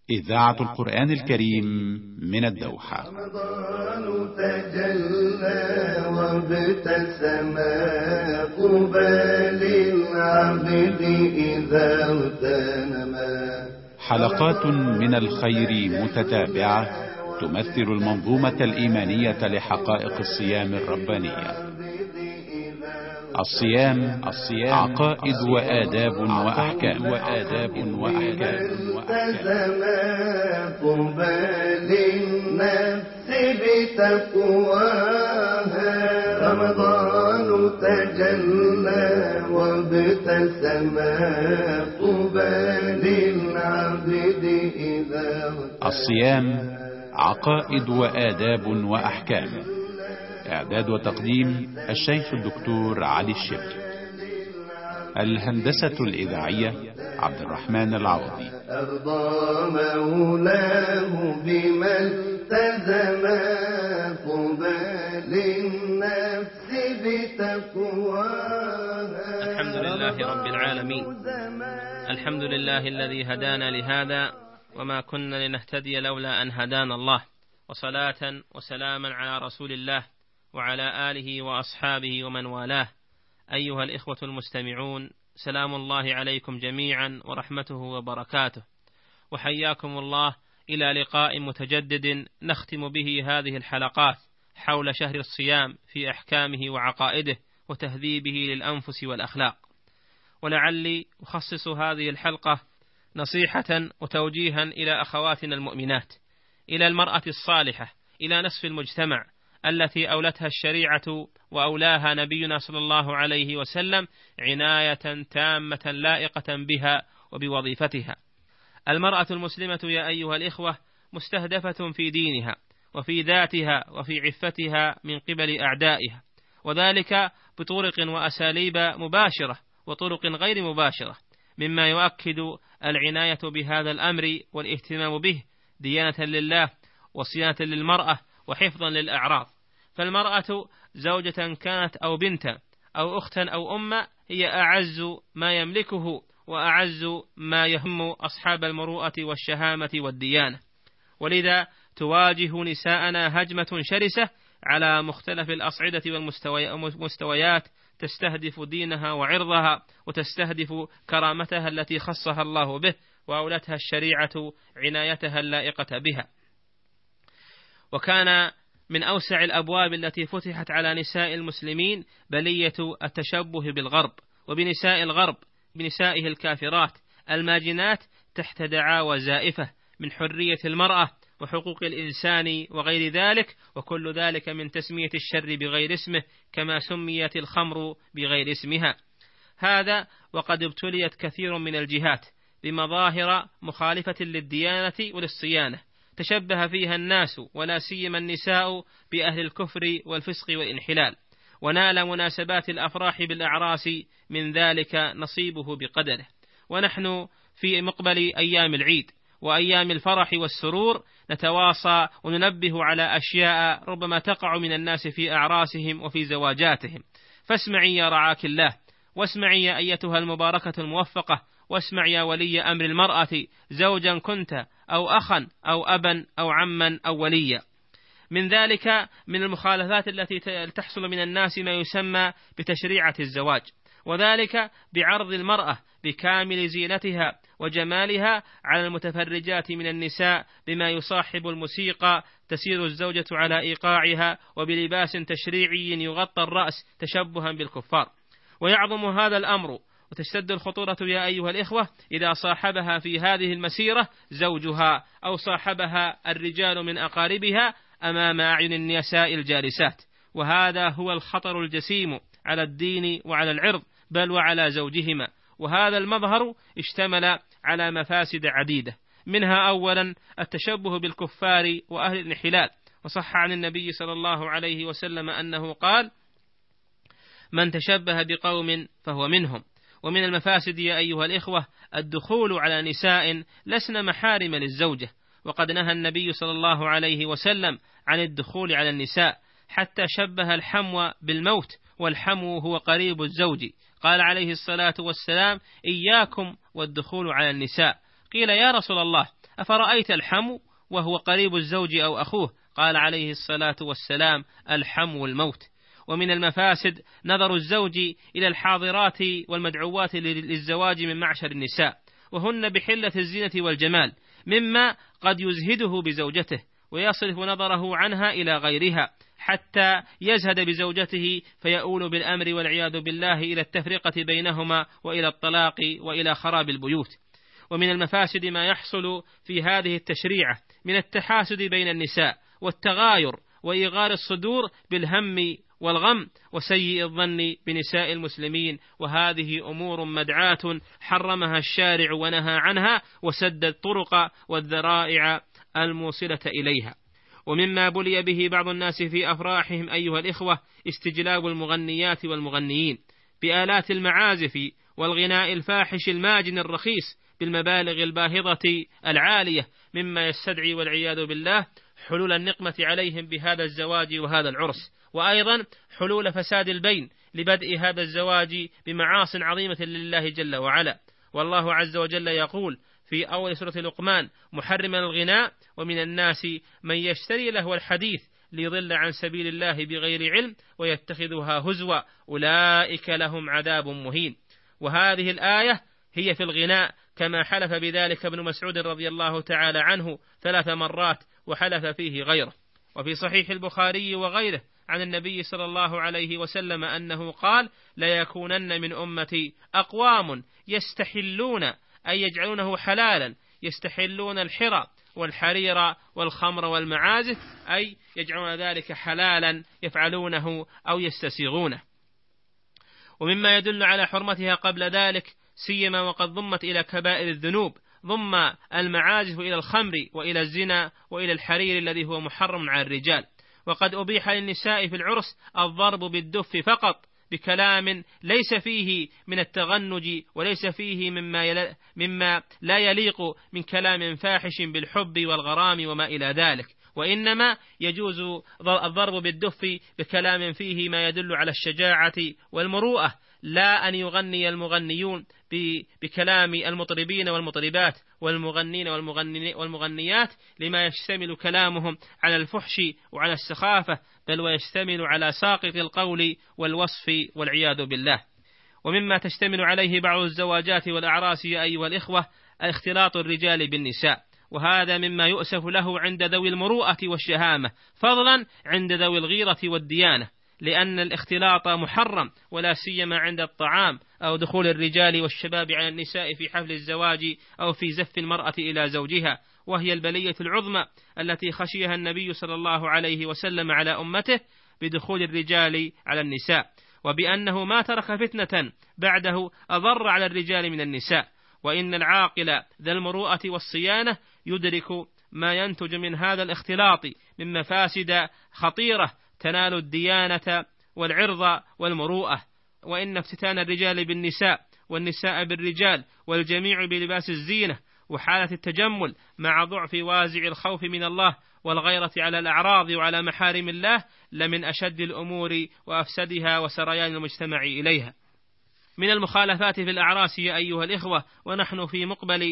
إذاعة القرآن الكريم من الدوحة. رمضان تجلى وابتسم قبال العبد إذا اغتنما. حلقات من الخير متتابعة تمثل المنظومة الإيمانية لحقائق الصيام الربانية. الصيام عقائد وآداب وأحكام. قبال النفس بتقواها. رمضان تجلى وابتسم قبال العبد إذا. الصيام عقائد وآداب وأحكام. إعداد وتقديم الشيخ الدكتور علي الشبل. الهندسة الإذاعية عبد الرحمن العوضي. أرضى مولاه بما التزم قبال النفس بتقواها. الحمد لله رب العالمين. الحمد لله الذي هدانا لهذا وما كنا لنهتدي لولا أن هدانا الله، وصلاة وسلاما على رسول الله وعلى آله وأصحابه ومن والاه. أيها الإخوة المستمعون، سلام الله عليكم جميعا ورحمته وبركاته، وحياكم الله إلى لقاء متجدد نختم به هذه الحلقات حول شهر الصيام في أحكامه وعقائده وتهذيبه للأنفس والأخلاق. ولعلي أخصص هذه الحلقة نصيحة وتوجيها إلى أخواتنا المؤمنات، إلى المرأة الصالحة، إلى نصف المجتمع التي أولتها الشريعة وأولاها نبينا صلى الله عليه وسلم عناية تامة لائقة بها وبوظيفتها. المرأة المسلمة يا أيها الإخوة مستهدفة في دينها وفي ذاتها وفي عفتها من قبل أعدائها، وذلك بطرق وأساليب مباشرة وطرق غير مباشرة، مما يؤكد العناية بهذا الأمر والاهتمام به ديانة لله وصيانة للمرأة وحفظا للأعراض. فالمرأة زوجة كانت أو بنتا أو أختا أو أما هي أعز ما يملكه وأعز ما يهم أصحاب المروءة والشهامة والديانة، ولذا تواجه نساءنا هجمة شرسة على مختلف الأصعدة والمستويات، تستهدف دينها وعرضها وتستهدف كرامتها التي خصها الله به وأولتها الشريعة عنايتها اللائقة بها. وكان من أوسع الأبواب التي فتحت على نساء المسلمين بلية التشبه بالغرب وبنساء الغرب، بنسائه الكافرات الماجنات تحت دعاوى زائفة من حرية المرأة وحقوق الإنسان وغير ذلك، وكل ذلك من تسمية الشر بغير اسمه كما سميت الخمر بغير اسمها. هذا وقد ابتليت كثير من الجهات بمظاهر مخالفة للديانة وللصيانة تشبه فيها الناس ولا سيما النساء بأهل الكفر والفسق والانحلال، ونال مناسبات الأفراح بالأعراس من ذلك نصيبه بقدره. ونحن في مقبل أيام العيد وأيام الفرح والسرور نتواصى وننبه على أشياء ربما تقع من الناس في أعراسهم وفي زواجاتهم. فاسمعي يا رعاك الله، واسمعي يا أيتها المباركة الموفقة، واسمع يا ولي أمر المرأة زوجا كنت أو أخا أو أبا أو عما أو وليا. من ذلك من المخالفات التي تحصل من الناس ما يسمى بتشريعة الزواج، وذلك بعرض المرأة بكامل زينتها وجمالها على المتفرجات من النساء بما يصاحب الموسيقى تسير الزوجة على إيقاعها وبلباس تشريعي يغطى الرأس تشبها بالكفار. ويعظم هذا الأمر وتشتد الخطورة يا أيها الإخوة إذا صاحبها في هذه المسيرة زوجها أو صاحبها الرجال من أقاربها أمام أعين النساء الجالسات، وهذا هو الخطر الجسيم على الدين وعلى العرض بل وعلى زوجهما. وهذا المظهر اشتمل على مفاسد عديدة، منها أولا التشبه بالكفار وأهل الانحلال، وصح عن النبي صلى الله عليه وسلم أنه قال: من تشبه بقوم فهو منهم. ومن المفاسد يا أيها الإخوة الدخول على نساء لسن محارم للزوجة، وقد نهى النبي صلى الله عليه وسلم عن الدخول على النساء حتى شبه الحمو بالموت، والحمو هو قريب الزوج. قال عليه الصلاة والسلام: إياكم والدخول على النساء. قيل: يا رسول الله، أفرأيت الحمو وهو قريب الزوج أو أخوه؟ قال عليه الصلاة والسلام: الحمو الموت. ومن المفاسد نظر الزوج إلى الحاضرات والمدعوات للزواج من معشر النساء، وهن بحلة الزينة والجمال، مما قد يزهده بزوجته ويصرف نظره عنها إلى غيرها حتى يزهد بزوجته، فيؤول بالأمر والعياذ بالله إلى التفرقة بينهما وإلى الطلاق وإلى خراب البيوت. ومن المفاسد ما يحصل في هذه التشريعة من التحاسد بين النساء والتغاير وإيغار الصدور بالهم والغم وسيء الظن بنساء المسلمين، وهذه أمور مدعاة حرمها الشارع ونهى عنها وسد الطرق والذرائع الموصلة إليها. ومما بلي به بعض الناس في أفراحهم أيها الإخوة استجلاب المغنيات والمغنيين بآلات المعازف والغناء الفاحش الماجن الرخيص بالمبالغ الباهظة العالية، مما يستدعي والعياذ بالله حلول النقمة عليهم بهذا الزواج وهذا العرس، وأيضا حلول فساد البين لبدء هذا الزواج بمعاص عظيمة لله جل وعلا. والله عز وجل يقول في أول سورة لقمان محرما الغناء: ومن الناس من يشتري لهو الحديث ليضل عن سبيل الله بغير علم ويتخذها هزوا أولئك لهم عذاب مهين. وهذه الآية هي في الغناء، كما حلف بذلك ابن مسعود رضي الله تعالى عنه 3 مرات وحلف فيه غيره. وفي صحيح البخاري وغيره عن النبي صلى الله عليه وسلم أنه قال: لا يكونن من أمتي أقوام يستحلون أي يجعلونه حلالا، يستحلون الحرى والحرير والخمر والمعازف، أي يجعلون ذلك حلالا يفعلونه أو يستسيغونه. ومما يدل على حرمتها قبل ذلك سيما وقد ضمت إلى كبائر الذنوب، ضم المعازف إلى الخمر وإلى الزنا وإلى الحرير الذي هو محرم على الرجال. وقد أبيح للنساء في العرس الضرب بالدف فقط بكلام ليس فيه من التغنج وليس فيه مما لا يليق من كلام فاحش بالحب والغرام وما إلى ذلك، وإنما يجوز الضرب بالدف بكلام فيه ما يدل على الشجاعة والمروءة، لا أن يغني المغنيون بكلام المطربين والمطربات والمغنين والمغنيات لما يشتمل كلامهم على الفحش وعلى السخافة، بل ويشتمل على ساقط القول والوصف والعياذ بالله. ومما تشتمل عليه بعض الزواجات والأعراس يا أيها الإخوة اختلاط الرجال بالنساء، وهذا مما يؤسف له عند ذوي المروءة والشهامة، فضلا عند ذوي الغيرة والديانة، لأن الاختلاط محرم، ولا سيما عند الطعام أو دخول الرجال والشباب على النساء في حفل الزواج أو في زف المرأة إلى زوجها، وهي البلية العظمى التي خشيها النبي صلى الله عليه وسلم على أمته بدخول الرجال على النساء، وبأنه ما ترك فتنة بعده أضر على الرجال من النساء. وإن العاقل ذا المروءة والصيانة يدرك ما ينتج من هذا الاختلاط من مفاسد خطيرة تنال الديانة والعرض والمروءة. وإن افتتان الرجال بالنساء والنساء بالرجال والجميع بلباس الزينة وحالة التجمل مع ضعف وازع الخوف من الله والغيرة على الأعراض وعلى محارم الله لمن أشد الأمور وأفسدها وسريان المجتمع إليها. من المخالفات في الأعراس يا أيها الإخوة، ونحن في مقبل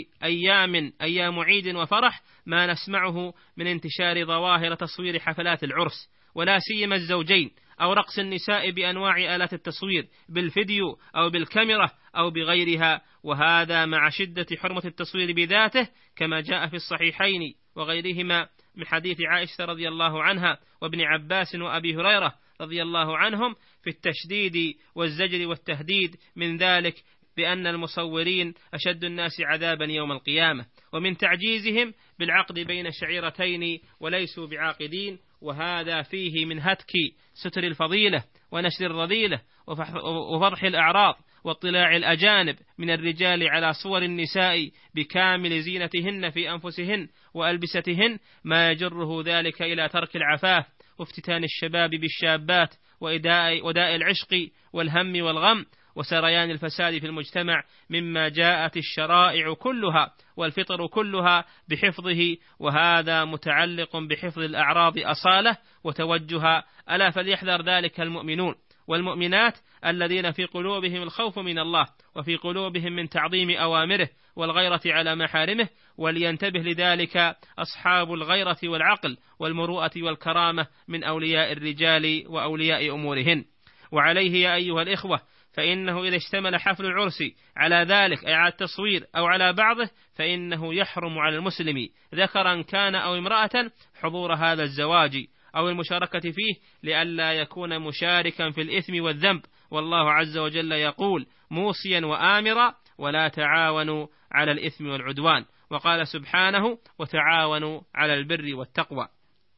أيام عيد وفرح، ما نسمعه من انتشار ظواهر تصوير حفلات العرس، ولا سيما الزوجين، أو رقص النساء بأنواع آلات التصوير بالفيديو أو بالكاميرا أو بغيرها، وهذا مع شدة حرمة التصوير بذاته، كما جاء في الصحيحين وغيرهما من حديث عائشة رضي الله عنها وابن عباس وأبي هريرة رضي الله عنهم في التشديد والزجر والتهديد من ذلك، بأن المصورين أشد الناس عذابا يوم القيامة، ومن تعجيزهم بالعقد بين شعيرتين وليسوا بعاقدين، وهذا فيه من هتك ستر الفضيلة ونشر الرذيلة وفضح الأعراض واطلاع الأجانب من الرجال على صور النساء بكامل زينتهن في أنفسهن وألبستهن، ما يجره ذلك إلى ترك العفاف وافتتان الشباب بالشابات وداء العشق والهم والغم وسريان الفساد في المجتمع، مما جاءت الشرائع كلها والفطر كلها بحفظه، وهذا متعلق بحفظ الأعراض أصالة وتوجها، ألا فليحذر ذلك المؤمنون والمؤمنات الذين في قلوبهم الخوف من الله وفي قلوبهم من تعظيم أوامره والغيرة على محارمه، ولينتبه لذلك أصحاب الغيرة والعقل والمروءة والكرامة من أولياء الرجال وأولياء أمورهن. وعليه يا أيها الإخوة، فإنه إذا اشتمل حفل العرس على ذلك أي على التصوير أو على بعضه، فإنه يحرم على المسلم ذكرا كان أو امرأة حضور هذا الزواج أو المشاركة فيه، لئلا يكون مشاركا في الإثم والذنب. والله عز وجل يقول موصيا وآمرا: ولا تعاونوا على الإثم والعدوان. وقال سبحانه: وتعاونوا على البر والتقوى.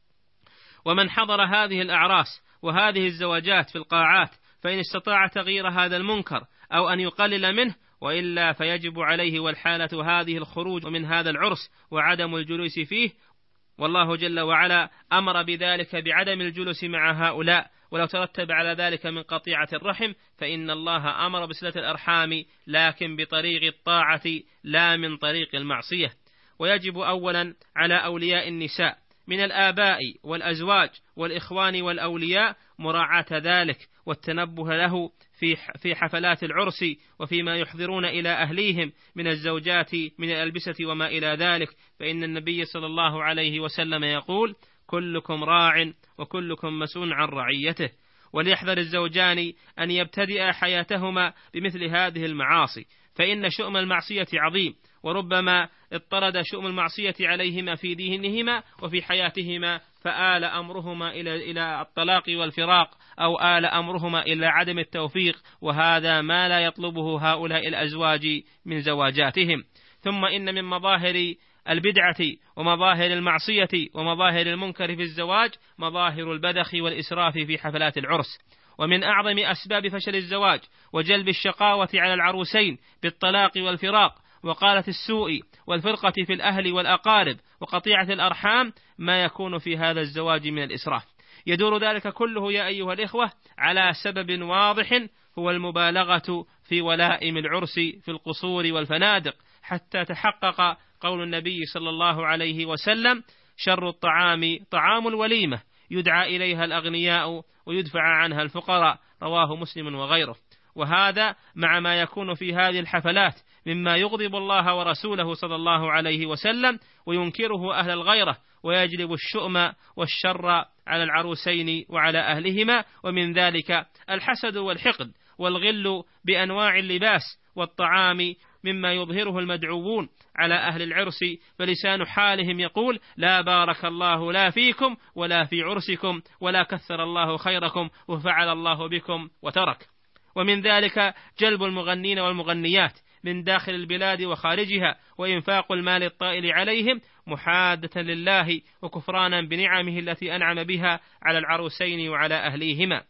ومن حضر هذه الأعراس وهذه الزواجات في القاعات فإن استطاع تغيير هذا المنكر أو أن يقلل منه، وإلا فيجب عليه والحالة هذه الخروج من هذا العرس وعدم الجلوس فيه. والله جل وعلا أمر بذلك بعدم الجلوس مع هؤلاء، ولو ترتب على ذلك من قطيعة الرحم فإن الله أمر بصلة الأرحام، لكن بطريق الطاعة لا من طريق المعصية. ويجب أولا على أولياء النساء من الآباء والأزواج والإخوان والأولياء مراعاة ذلك والتنبه له في حفلات العرس وفيما يحضرون إلى أهليهم من الزوجات من الألبسة وما إلى ذلك، فإن النبي صلى الله عليه وسلم يقول: كلكم راع وكلكم مسؤول عن رعيته. وليحذر الزوجان أن يبتدئ حياتهما بمثل هذه المعاصي، فإن شؤم المعصية عظيم، وربما اضطرد شؤم المعصية عليهما في دينهما وفي حياتهما، فآل أمرهما إلى الطلاق والفراق، أو آل أمرهما إلى عدم التوفيق، وهذا ما لا يطلبه هؤلاء الأزواج من زواجاتهم. ثم إن من مظاهر البدعة ومظاهر المعصية ومظاهر المنكر في الزواج مظاهر البذخ والإسراف في حفلات العرس. ومن أعظم أسباب فشل الزواج وجلب الشقاوة على العروسين بالطلاق والفراق وقالة السوء والفرقة في الأهل والأقارب وقطيعة الأرحام ما يكون في هذا الزواج من الإسراف. يدور ذلك كله يا أيها الإخوة على سبب واضح، هو المبالغة في ولائم العرس في القصور والفنادق، حتى تحقق قول النبي صلى الله عليه وسلم: شر الطعام طعام الوليمة يدعى إليها الأغنياء ويدفع عنها الفقراء، رواه مسلم وغيره. وهذا مع ما يكون في هذه الحفلات مما يغضب الله ورسوله صلى الله عليه وسلم وينكره أهل الغيرة، ويجلب الشؤم والشر على العروسين وعلى أهلهما، ومن ذلك الحسد والحقد والغل بأنواع اللباس والطعام مما يظهره المدعوون على أهل العرس، فلسان حالهم يقول: لا بارك الله لا فيكم ولا في عرسكم ولا كثر الله خيركم وفعل الله بكم وترك. ومن ذلك جلب المغنين والمغنيات من داخل البلاد وخارجها، وإنفاق المال الطائل عليهم محادة لله وكفرانا بنعمه التي أنعم بها على العروسين وعلى أهليهما.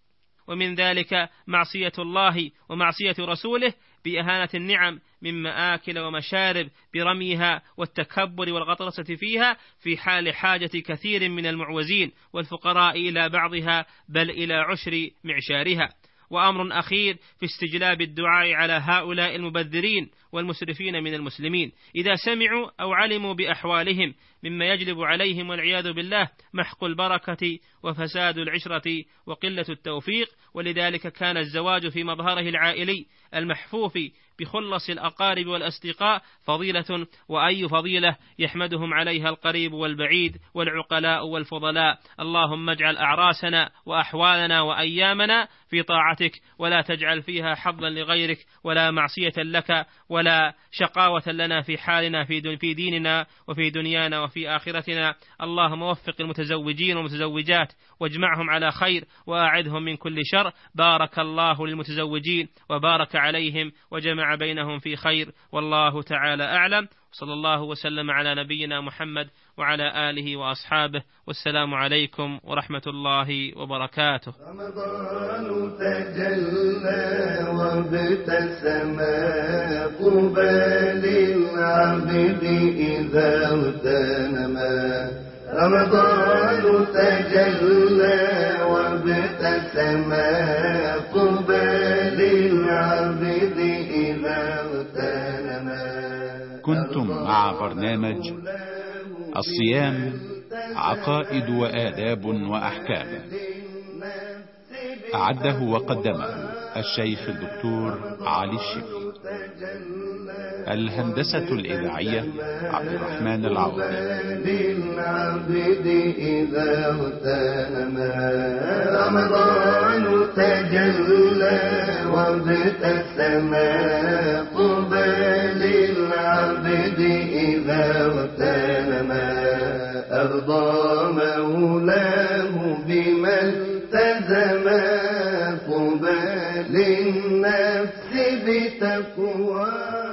ومن ذلك معصية الله ومعصية رسوله بإهانة النعم من مآكل ومشارب برميها والتكبر والغطرسة فيها، في حال حاجة كثير من المعوزين والفقراء إلى بعضها بل إلى عشر معشارها. وأمر أخير في استجلاب الدعاء على هؤلاء المبذرين والمسرفين من المسلمين إذا سمعوا أو علموا بأحوالهم، مما يجلب عليهم والعياذ بالله محق البركة وفساد العشرة وقلة التوفيق. ولذلك كان الزواج في مظهره العائلي المحفوف بخلص الأقارب والأصدقاء فضيلة، وأي فضيلة يحمدهم عليها القريب والبعيد والعقلاء والفضلاء. اللهم اجعل أعراسنا وأحوالنا وأيامنا في طاعتك، ولا تجعل فيها حظا لغيرك ولا معصية لك ولا شقاوة لنا في حالنا في ديننا وفي دنيانا وفي آخرتنا. اللهم وفق المتزوجين والمتزوجات واجمعهم على خير وأعذهم من كل شر. بارك الله للمتزوجين وبارك عليهم وجمع بينهم في خير، والله تعالى أعلم. صلى الله وسلم على نبينا محمد وعلى آله وأصحابه، والسلام عليكم ورحمة الله وبركاته. رمضان تجلى وابتسم قبال العبد إذا اغتنما. رمضان تجلى وابتسم قبال العبد إذا اغتنما. كنتم مع برنامج الصيام، عقائد وآداب وأحكام، أعده وقدمه الشيخ الدكتور علي الشفي. الهندسة الإذاعية عبد الرحمن العوضي. للعبد إذا اغتنم رمضان تجلى وابتسم طوبى للعبد إذا اغتنم أرضى مولاه بما التزم طوبى للنفس بتقوى.